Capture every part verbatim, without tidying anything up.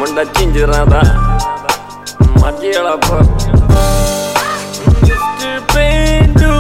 ਮੁੰਡਾ ਝਿੰਜਰਾਂ ਦਾ ਮਾਝੇ ਵਾਲਾ ਪੇਂਡੂ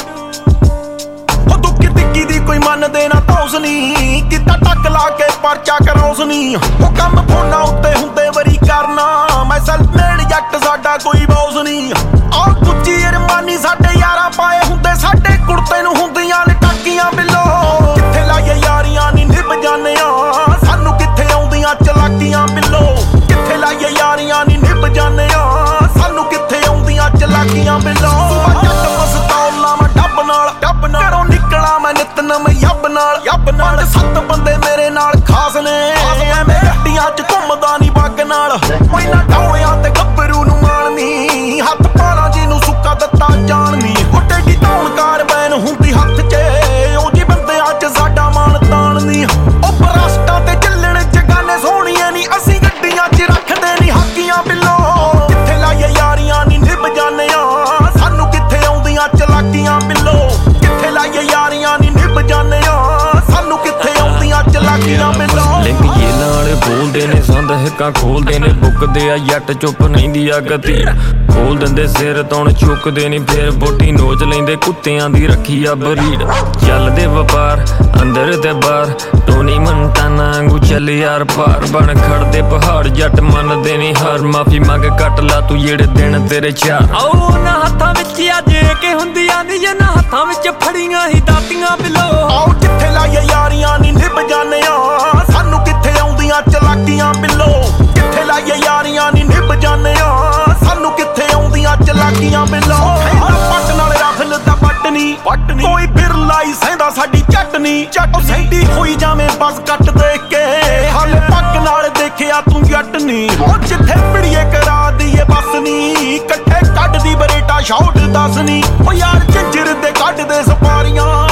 ਉਹ ਦੁੱਕੀ ਟਿੱਕੀ ਦੀ ਕੋਈ ਮੰਨਦੇ ਨਾ ਤੌਸ ਨੀ ਕਿਤਾ ਟੱਕ ਲਾ ਕੇ ਪਰਚਾ ਕਰੌਸ ਨੀ ਉਹ ਕੰਮ ਫੋਨਾਂ ਉੱਤੇ ਹੁੰਦੇ ਵਰੀ ਕਰਨਾ ਮੈਂ ਸੈਲਫ ਮੇਡ ਜੱਟ ਸਾਡਾ ਕੋਈ ਬੌਸ ਨੀ ਆਹ ਕੁੱਚੀ ਅਰਮਾਨੀ ਸਾਡੇ ਯਾਰਾਂ ਪਾਏ ਹੁੰਦੇ ਸਾਡੇ ਕੁੜਤੇ ਨੂੰ ਹੁੰਦੀਆਂ ਨੇ ਟਾਕੀਆਂ ਬਿੱਲੋ ਕਿੱਥੇ ਲਾਈਏ ਯਾਰੀਆਂ ਨੀ ਨਿਭ ਜਾਣਿਆ ਸਾਨੂੰ ਕਿੱਥੇ ਆਉਂਦੀਆਂ ਚਲਾਕੀਆਂ ਬਿੱਲੋ ਕਿੱਥੇ ਲਾਈਏ ਯਾਰੀਆਂ ਨੀ ਨਿਭ ਜਾਣਿਆ ਸਾਨੂੰ ਕਿੱਥੇ ਆਉਂਦੀਆਂ ਚਲਾਕੀਆਂ ਬਿੱਲੋ ਜੱਟ ਮਸਤੌਲਾਂ ਮੈਂ ਡੱਬ ਨਾਲ ਡੱਬ ਨਾਲ ਘਰੋਂ ਨਿਕਲਾਂ ਮੈਂ ਨਿਤ ਨਵੇਂ ਯੱਬ ਨਾਲ ਯੱਬ ਨਾਲ ਸੱਤ ਬੰਦੇ ਮੇਰੇ ਨਾਲ ਖਾਸ ਨੇ ਐਵੇਂ ਗੱਡੀਆਂ 'ਚ ਘੁੰਮਦਾ ਨੀ ਬੱਗ ਨਾਲ ਕੋਈ ਨਾ ਡੌਲਿਆਂ ਤੇ ਗੱਭਰੂ ਨੂੰ ਮਾਣਨੀ ਹੱਥ ਪਾਲਾਂ ਜੀ ਨੂੰ ਸੁੱਕਾ ਦਿੱਤਾ ਜਾਣਨੀ ਹੁੱਟੇ ਦੀ ਧੌਣਕਾਰ ਬੈਨ ਹੁੰਦੀ ਹੱਥ 'ਚ ਉਹ ਜੀ ਬੰਦਿਆਂ 'ਚ ਸਾਡਾ ਮਾਣ ਤਾਣਨੀ ਉਹ ਬਰਸਟਾਂ ਤੇ ਚੱਲਣ ਜਗਾਨੇ ਸੋਹਣੀਆਂ ਨੀ ਅਸੀਂ ਗੱਡੀਆਂ 'ਚ ਰੱਖਦੇ ਨੀ ਹਾਕੀਆਂ ਬਿੱਲੋ ਕਿੱਥੇ ਲਾਈਏ ਯਾਰੀਆਂ ਨੀ ਨਿਭ ਜਾਣਿਆ ਸਾਨੂੰ ਕਿੱਥੇ ਆਉਂਦੀਆਂ ਚਲਾਕੀਆਂ ਬਿੱਲੋ ਕਿੱਥੇ ਲਾਈਏ ਯਾਰੀਆਂ ਨੀ ਨਿਭ ਜਾਣਿਆ ਸਾਨੂੰ ਕਿੱਥੇ ਆਉਂਦੀਆਂ ਚਲਾਕੀਆਂ ਬਿੱਲੋ ਲਿੰਕ ਜੇ ਨਾਲ ਬੋਲਦੇ ਨੇ ਸੰਦ ਹਿੱਕਾਂ ਖੋਲਦੇ ਨੇ ਬੁੱਕਦੇ ਆ ਜੱਟ ਚੁੱਪ ਰਹਿੰਦੀ ਆ ਗਤੀ ਖੋਲ ਦਿੰਦੇ ਸਿਰ ਤੌਣ ਚੁੱਕਦੇ ਨੀ ਫੇਰ ਬੋਟੀ ਨੋਚ ਲੈਂਦੇ ਕੁੱਤਿਆਂ ਦੀ ਰੱਖੀ ਆ ਬਰੀਡ ਚੱਲਦੇ ਵਪਾਰ ਅੰਦਰ ਤੇ ਬਾਹਰ ਟੋਨੀ ਮੰਟਾਨਾ ਵਾਂਗੂ ਚੱਲ ਯਾਰ ਪਾਰ ਬਣ ਖੜਦੇ ਪਹਾੜ ਜੱਟ ਮੰਨਦੇ ਨੀ ਹਾਰ ਮਾਫੀ ਮੰਗ ਕੱਟ ਲਾ ਤੂੰ ਜਿਹੜੇ ਦਿਨ ਤੇਰੇ ਚਾਰ ਆਓ ਨਾ ਹੱਥਾਂ ਵਿੱਚ ਅੱਜ ਕੇ ਹੁੰਦੀਆਂ ਨੀ ਜਿਨ੍ਹਾਂ ਹੱਥਾਂ ਵਿੱਚ ਫੜੀਆਂ ਹੀ ਦਾਤੀਆਂ ਬਿੱਲੋ ਆਓ ਜਿੱਥੇ ਲਾਈਏ ਯਾਰੀਆਂ ਨੀ ਨਿਭ ਜਾਣਿਆ ਸਾਨੂੰ ਕਿੱਥੇ ਆਉਂਦੀਆਂ ਚਲਾਕੀਆਂ ਬਿੱਲੋ ਕਿੱਥੇ ਲਾਈਏ ਯਾਰੀਆਂ ਨੀ ਨਿਭ ਜਾਣਿਆ ਸਾਨੂੰ ਕਿੱਥੇ ਆਉਂਦੀਆਂ ਚਲਾਕੀਆਂ ਬਿੱਲੋ ਪੱਟ ਨਾਲ ਰਫਲ ਦਾ ਪੱਟਨੀ ਪੱਟਨੀ ਕੋਈ ਬਿਰਲਾ ਹੀ ਸਹਿੰਦਾ ਸਾਡੀ ਚਟਨੀ ਚੱਟ ਸਹਿੰਦੀ ਹੋਈ ਜਾਵੇਂ ਬਸ ਕੱਟ ਦੇਖ ਕੇ ਹਾਲੇ ਪੱਕ ਨਾਲ ਦੇਖਿਆ ਤੂੰ ਜੱਟ ਨੀ ਉਹ ਜਿੱਥੇ ਪਿੜੀਏ ਕਰਾ ਦਈਏ ਬਸ ਨੀ ਇਕੱਠੇ ਕੱਢਦੀ ਬਰੇਟਾ ਸ਼ਾਟ ਦੱਸ ਨੀ ਉਹ ਯਾਰ ਝੰਜਰ ਦੇ ਕੱਢਦੇ ਸਪਾਰੀਆਂ